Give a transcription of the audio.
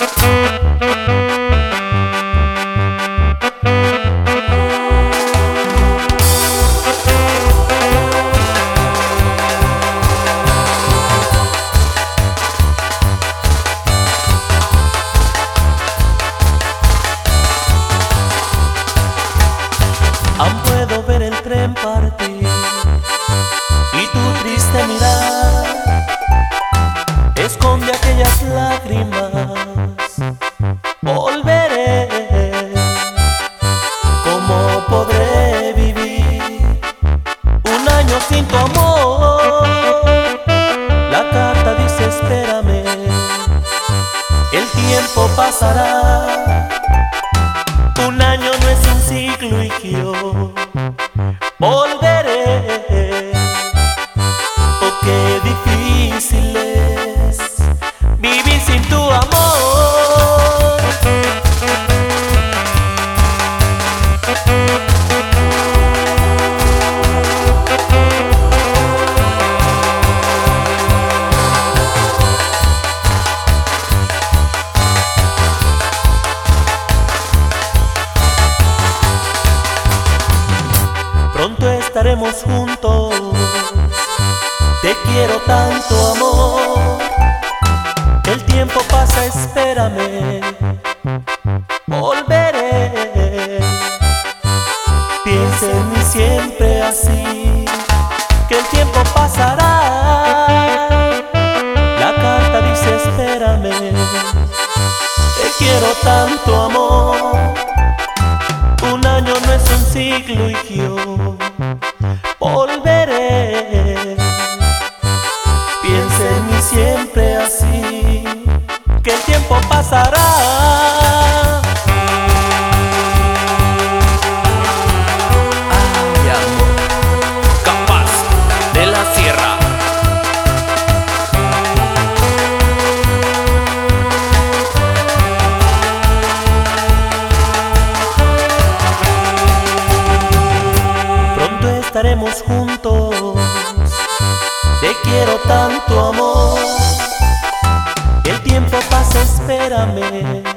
Aún puedo ver el tren partir y tu triste mirar esconde aquellas lágrimas. Volveré, ¿cómo podré vivir un año sin tu amor? La carta dice espérame, el tiempo pasará. Un año no es un siglo y yo volveré. Oh, qué difícil es vivir sin tu amor. Pronto estaremos juntos, te quiero tanto amor. El tiempo pasa, espérame, volveré. Piensa en mí siempre así, que el tiempo pasará. La carta dice espérame, te quiero tanto amor. Un año no es un siglo y yo volveré. Piensa en mí siempre así, que el tiempo pasará. Ay, amor, Capaz de la Sierra. Estaremos juntos, te quiero tanto amor. El tiempo pasa, espérame,